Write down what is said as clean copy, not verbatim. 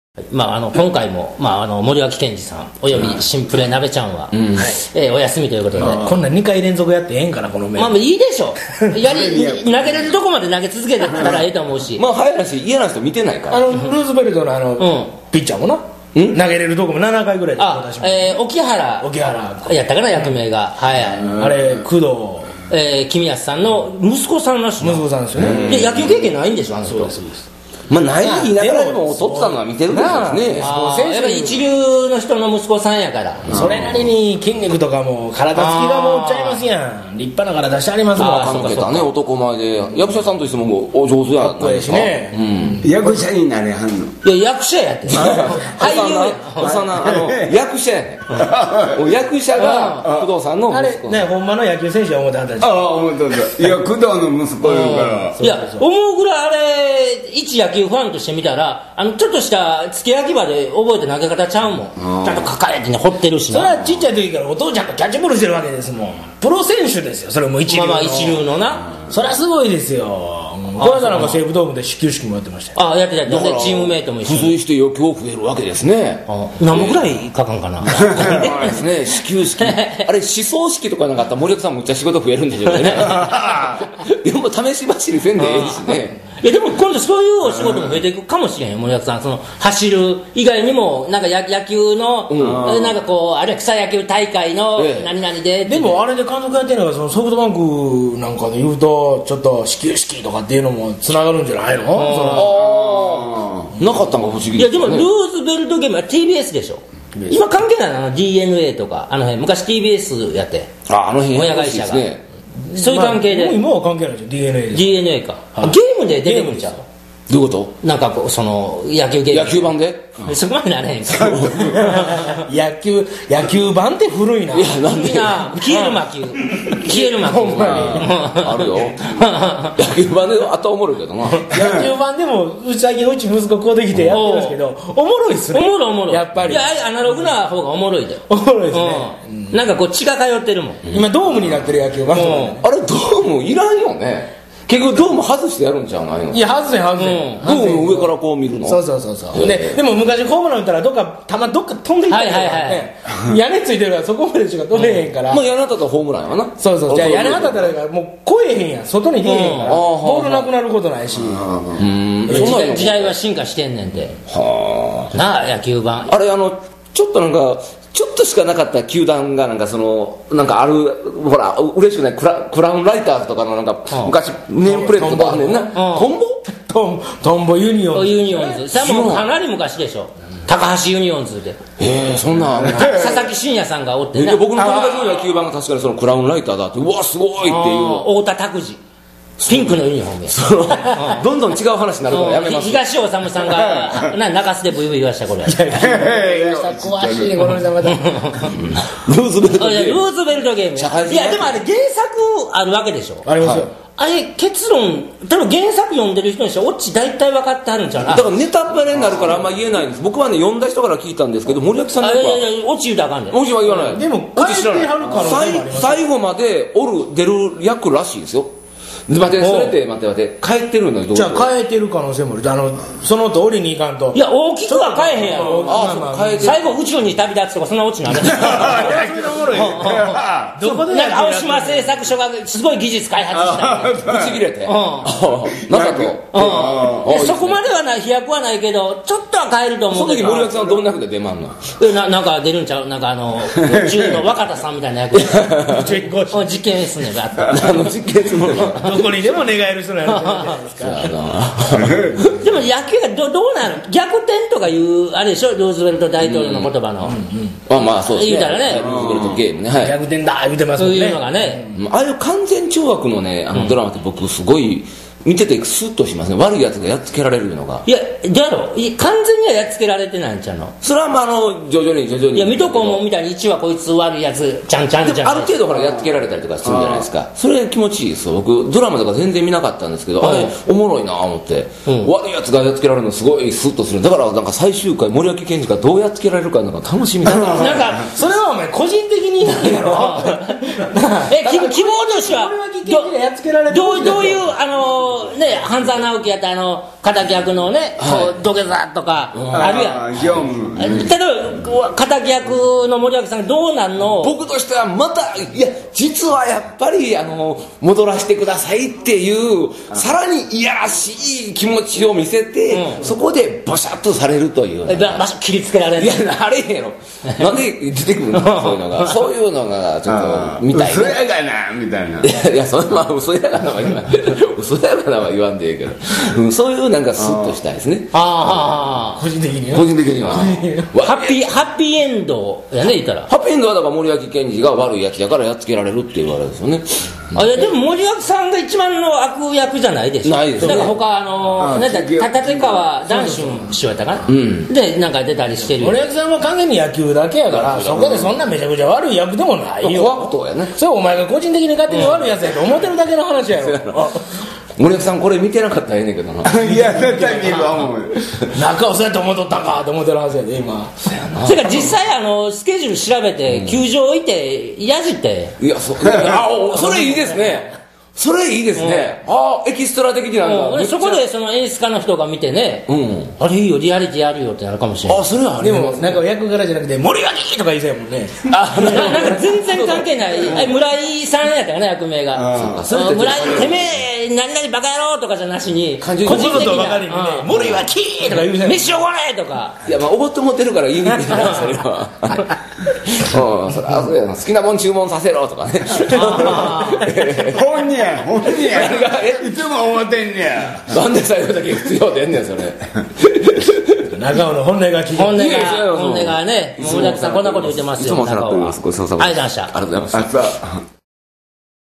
今回も、森脇健児さんおよびシンプレ鍋ちゃんは、お休みということで、 こんな2回連続やってええんかなこのメンバー。 いいでしょ投げれるとこまで投げ続けてたらええと思うし、 早いし嫌な人見てないからルーズベルトのピッチャーもな、投げれるとこも7回ぐらいで出しました。 沖原やったかな、役名が。 あれ工藤公康さんの息子さんらしい。 息子さんですよね。 で野球経験ないんでしょ、あの人。 そうです。 ない言いながらでも取ってたのは見てるからですね。 やっぱり一流の人の息子さんやから、 それなりに筋肉とかも体つきがもうちゃいますやん。立派な体してありますもん。 考えたね、男前で役者さんとしてもお上手やかっこいいしね。 役者になれはんの。 いや役者やって俳優や役者やね役者が工藤さんの息子。 あれね、ほんまの野球選手は思ってはったでしょ。 思ってた。いや工藤の息子言うから。 いや思うぐらいあれ一野球ファンとして見たら、ちょっとした付け焼き場で覚えて投げ方ちゃうもん。ちゃんと抱えてね、掘ってるしな。 それはちっちゃい時からお父ちゃんとキャッチボールしてるわけですもん。プロ選手ですよ、それも一流の。 一流のな。 そりゃすごいですよ。この間なんか西武ドームで始球式もやってましたよ。 やってた。チームメイトも一緒に付随して余興増えるわけですね。 何本ぐらいかかんかな。 ですね、始球式。あれ思想式とかなかったら森脇さんむっちゃ仕事増えるんでしょうね。でも試し走りせんでええしね。 いやでも今度そういうお仕事も増えていくかもしれんよ、森脇さん。その走る以外にもなんか野球の、なんかこうあるいは草野球大会の何々で、 でもあれで監督やってるのが、そのソフトバンクなんかで言うとちょっと始球式とかっていうのもつながるんじゃないの？ なかったんか不思議ですね。 いやでもルーズベルトゲームは TBS でしょ。今関係ないな、DNA とかあの辺昔 TBS やって、 あの辺親会社がそういう関係で。 今は関係ないですよ。 DNA か。ゲームで出てくるんちゃう？ どういうこと？ なんかこうその野球ゲーム、 野球版でそこまでなれへんか。 野球版って古いな。 いやなんで消える魔球ほんまにあるよ。野球版であとおもろいけどな。 野球版でも最近うち息子こうできてやってるんですけど、おもろいっすね。 おもろいやっぱり。 いやアナログな方がおもろいで。 おもろいですね。 なんかこう血が通ってるもん。 今ドームになってる野球版。 あれドームいらんよね。結局ドーム外してやるんじゃないの？ いや外せドーム上からこう見るの。 そうでも昔ホームラン打ったらどっか飛んでいったりとかね、屋根ついてるからそこまでしか飛べへんから。 屋根当たったらホームランやな。 そうじゃあ屋根当たったらもう越えへんやん、外に出えへんからボールなくなることないし。 時代は進化してんねんて。なあ野球版あれちょっとなんかちょっとしかなかった球団がなんかなんかある、ほら嬉しくないクラウンライターズとかのなんか昔ネームプレートとかあんねんな。 トンボユニオンズさあもうかなり昔でしょ。高橋ユニオンズで。 そんな佐々木真也さんがおってね。 僕の友達の野球版が確かにそのクラウンライターだって、うわすごいっていうの。 太田拓司ピンクのユニフォームや。 どんどん違う話になるからやめます。 東尾修さんが中洲でブイブイ言わしたこれ。 詳しいねこの人また。 ルーズベルトゲーム。 いやでもあれ原作あるわけでしょ。 ありますよ。 あれ結論多分原作読んでる人にしてオチ大体分かってはるんちゃうな。 だからネタバレになるからあんま言えないんです。僕はね読んだ人から聞いたんですけど、森脇さんなんかオチ言うたらあかんねん。 オチは言わない。 でもオチ知らない。 最後まで出る役らしいですよ。待って帰ってるのに。 じゃあ変えてる可能性もある。その通りにいかんと。 いや大きくは変えへんやろ。最後宇宙に旅立つとかそんなオチなんだ。どこでなんか青島製作所がすごい技術開発したぶち切れてなさと。そこまではない、飛躍はないけどちょっとは変えると思うけど。 その時森脇さんはどんな役で出まんの？ なんか出るんちゃう。なんか宇宙の若田さんみたいな役で実験すんねん。 実験すんねん。 どこにでも願える人なんじゃないですか。 でも野球がどうなる？逆転とかいうあれでしょ、ルーズベルト大統領の言葉の。 まあそうですね。 言うたらね、 ルーズベルトゲームね。 逆転だ言うてますもんね。 そういうのがね。 ああいう完全懲悪のねドラマって僕すごい見ててスッとしますね。悪いやつがやっつけられるのが。 いやだろ、完全にはやっつけられてないんちゃうの。 それは徐々にいや水戸黄門みたいに1はこいつ悪いやつちゃんじゃない。 ある程度ほらやっつけられたりとかするじゃないですか。それ気持ちいいですよ。僕ドラマとか全然見なかったんですけど、あれおもろいなと思って、悪いやつがやっつけられるのすごいスッとする。だからなんか最終回森脇健児がどうやっつけられるかなんか楽しみだな。 なんかそれはお前個人的になんやろ。 希望としてはどういうね半沢直樹やった敵役のね、こう土下座とかあるやん。 業務。 例えば敵役の森脇さんどうなんの？ 僕としてはまたいや実はやっぱり戻らせてくださいっていうさらにいやらしい気持ちを見せて、そこでボシャッとされるという場所切りつけられる。 いやあれへんやろなんで出てくるのそういうのがちょっと見たい、 嘘やがなみたいな。 いやそれは嘘やがなは言わん嘘やがなは言わんでええけど、そういうなんかスッとしたいですね。 個人的に個人的にはハッピーエンドやね言ったら。 ハッピーエンドはだから森脇健児が悪いやつだからやっつけられるって言われるんですよね。 いやでも森脇さんが一番の悪役じゃないでしょ。 ないですね。 だから他立川談春師匠やったかな、でなんか出たりしてる。 森脇さんは完全に野球だけやから、そこでそんなめちゃくちゃ悪い役でもないよ。 怖くとやね。 それお前が個人的に勝手に悪いやつやと思ってるだけの話やろ。 森脇さんこれ見てなかったらええねんけどな。 いや絶対見るわ思う。 中をそうやって思っとったんかと思ってるはずやで今。 それから実際スケジュール調べて球場行ってやじって。 いやそれいいですね。それいいですね。エキストラ的になんだ。 そこでその演出家の人が見てね、あれいいよリアリティやるよってなるかもしれない。 それはあでもなんか役柄じゃなくて森脇とか言いそうやもんね。 なんか全然関係ない。村井さんやったかな役名が。村井てめえ何々バカ野郎とかじゃなししに個人的な森脇とか言う飯おごれとか。 いやおごって持ってるから言いにくいなそれは。そうやな好きなもん注文させろとかね。 本人やいつも思ってんねや。 なんで最後だけ必要でんねんそれ。 中尾の本音が聞いて本音がね森脇さんこんなこと言ってますよ。 いつもお世話になっております。ごちそうさまです。 ありがとうございました。 ありがとうございました。